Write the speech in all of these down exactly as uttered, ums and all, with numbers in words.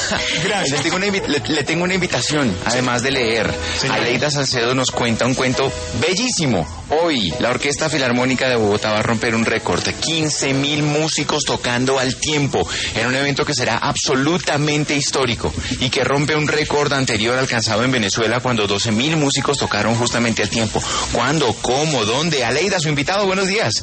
Gracias. Le tengo, una, le, le tengo una invitación, además de leer. Señor. Aleida Salcedo nos cuenta un cuento bellísimo. Hoy, la Orquesta Filarmónica de Bogotá va a romper un récord. quince mil músicos tocando al tiempo, en un evento que será absolutamente histórico y que rompe un récord anterior alcanzado en Venezuela cuando doce mil músicos tocaron justamente al tiempo. ¿Cuándo? ¿Cómo? ¿Dónde? Aleida, su invitado, buenos días.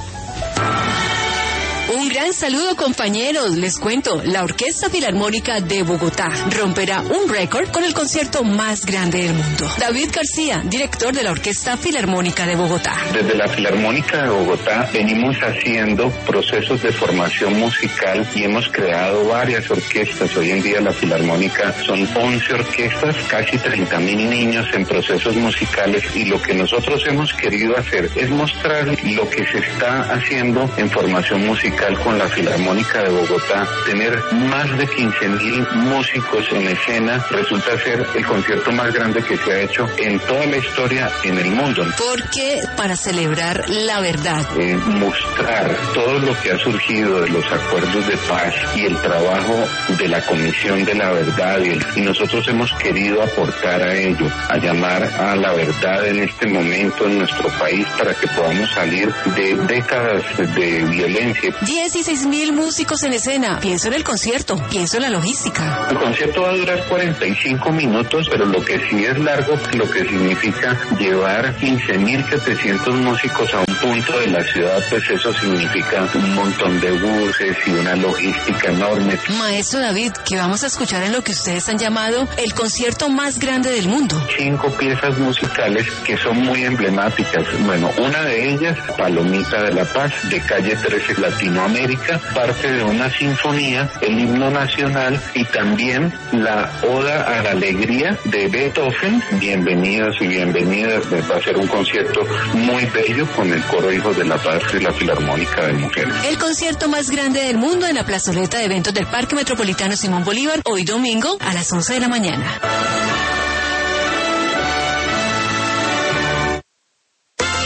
Un gran saludo, compañeros. Les cuento, la Orquesta Filarmónica de Bogotá romperá un récord con el concierto más grande del mundo. David García, director de la Orquesta Filarmónica de Bogotá. Desde la Filarmónica de Bogotá venimos haciendo procesos de formación musical y hemos creado varias orquestas. Hoy en día la Filarmónica son once orquestas, casi treinta mil niños en procesos musicales, y lo que nosotros hemos querido hacer es mostrar lo que se está haciendo en formación musical con la Filarmónica de Bogotá. Tener más de quince mil músicos en escena resulta ser el concierto más grande que se ha hecho en toda la historia en el mundo. Porque para celebrar la verdad. Eh, mostrar todo lo que ha surgido de los acuerdos de paz y el trabajo de la Comisión de la Verdad, y, el, y nosotros hemos querido aportar a ello, a llamar a la verdad en este momento en nuestro país para que podamos salir de décadas de violencia. dieciséis mil músicos en escena. Pienso en el concierto, pienso en la logística. El concierto va a durar cuarenta y cinco minutos, pero lo que sí es largo, lo que significa llevar quince mil setecientos músicos a un punto de la ciudad, pues eso significa un montón de buses y una logística enorme. Maestro David, ¿qué vamos a escuchar en lo que ustedes han llamado el concierto más grande del mundo? Cinco piezas musicales que son muy emblemáticas. Bueno, una de ellas, Palomita de la Paz, de Calle trece Latinoamérica, parte de una sinfonía, el himno nacional, y también la Oda a la Alegría de Beethoven. Bienvenidos y bienvenidas. Va a ser un concierto muy bello con el Coro Hijos de la Paz y la Filarmónica de Mujeres. El concierto más grande del mundo en la plazoleta de eventos del Parque Metropolitano Simón Bolívar, hoy domingo a las once de la mañana.